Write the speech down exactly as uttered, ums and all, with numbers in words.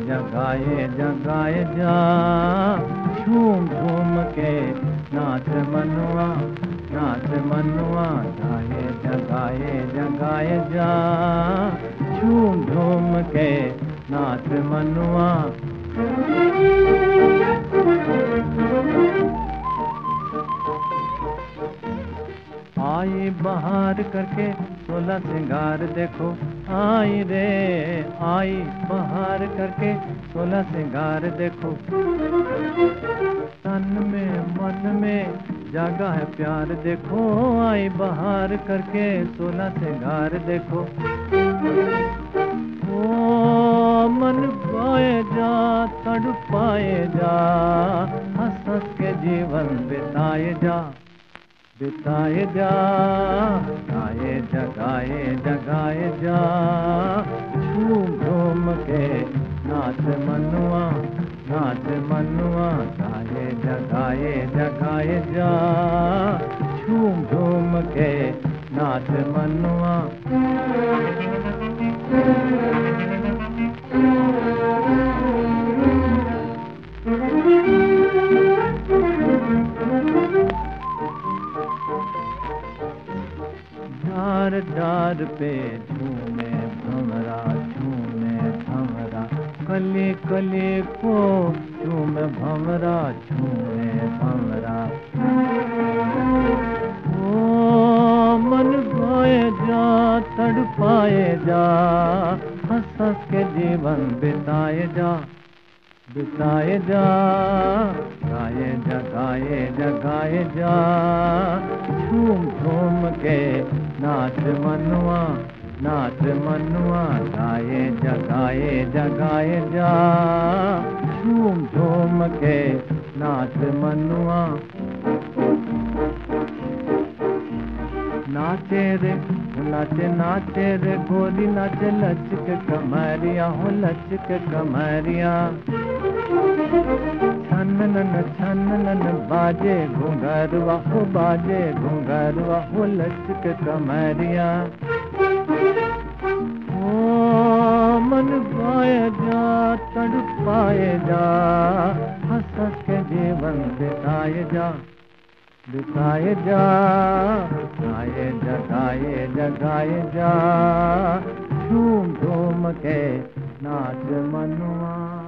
जगाए जगाए जा, झूम झूम के नाच मनुआ, नाच मनुआ, गाए जगाए जगाए जा, झूम झूम के नाच मनुआ। आई बहार करके सोलह सिंगार देखो, आई रे आई बहार करके सोलह सिंगार देखो, तन में मन में जागा है प्यार देखो, आई बहार करके सोलह सिंगार देखो। ओ मन पाए जा तड़पाए जा, हंस हंस के जीवन बिताए जा, बिताए जा, गाए जगाए जगाए जा, झूम झूम के नाच मनुआ, नाच मनुआ, गाए जगाए जगाए जा, झूम झूम के नाच मनुआ। डार डार पे झूमे भंवरा, झूमे भंवरा, कली कली को झूमे भंवरा, झूमे भंवरा। ओ मन भाए जा तड़पाए जा, हंस हंस के जीवन बिताए जा, बिताए जा, गाए जगाए जगाए जा, झूम झूम के नाच मनुआ, नाच मनुआ, गाए जगाए जगाए जा, झूम झूम के नाच मनुआ। नाचे रे नाचे नाचे रे गोरी नाचे, लचक कमरिया हो लचक कमरिया, छननन छननन बाजे घुंघरवा हो बाजे घुंघरवा हो लचक कमरिया। ओ मन पाए जा तड़पाए जा, हंस हंस के जीवन बिताए जा, बिताए जा, गाए जगाए जगाए जा, झूम झूम के नाच मनुआ।